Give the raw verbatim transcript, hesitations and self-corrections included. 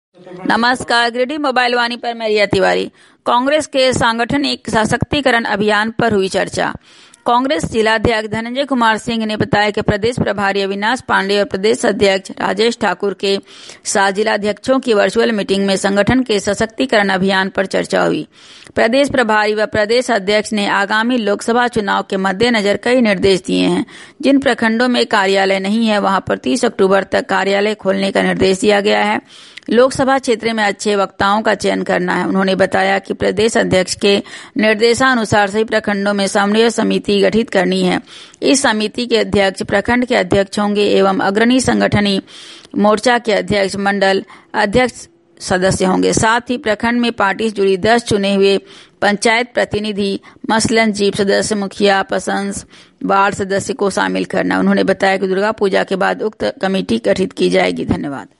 नमस्कार, गिरिडीह मोबाइल वाणी पर मैं रिया तिवारी। कांग्रेस के सांगठनिक सशक्तिकरण अभियान पर हुई चर्चा। कांग्रेस जिलाध्यक्ष धनंजय कुमार सिंह ने बताया कि प्रदेश प्रभारी अविनाश पांडे और प्रदेश अध्यक्ष राजेश ठाकुर के साथ जिलाध्यक्षों की वर्चुअल मीटिंग में संगठन के सशक्तिकरण अभियान पर चर्चा हुई। प्रदेश प्रभारी व प्रदेश अध्यक्ष ने आगामी लोकसभा चुनाव के मद्देनजर कई निर्देश दिए हैं। जिन प्रखंडों में कार्यालय नहीं है वहां पर तीस अक्टूबर तक कार्यालय खोलने का निर्देश दिया गया है। लोकसभा क्षेत्र में अच्छे वक्ताओं का चयन करना है। उन्होंने बताया कि प्रदेश अध्यक्ष के निर्देशानुसार सभी प्रखंडों में समन्वय समिति गठित करनी है। इस समिति के अध्यक्ष प्रखंड के अध्यक्ष होंगे एवं अग्रणी संगठनी मोर्चा के अध्यक्ष मंडल अध्यक्ष सदस्य होंगे। साथ ही प्रखंड में पार्टी से जुड़ी दस चुने हुए पंचायत प्रतिनिधि मसलन जीप सदस्य, मुखिया, पसंस, वार्ड सदस्य को शामिल करना। उन्होंने बताया कि दुर्गा पूजा के बाद उक्त कमेटी गठित की जाएगी। धन्यवाद।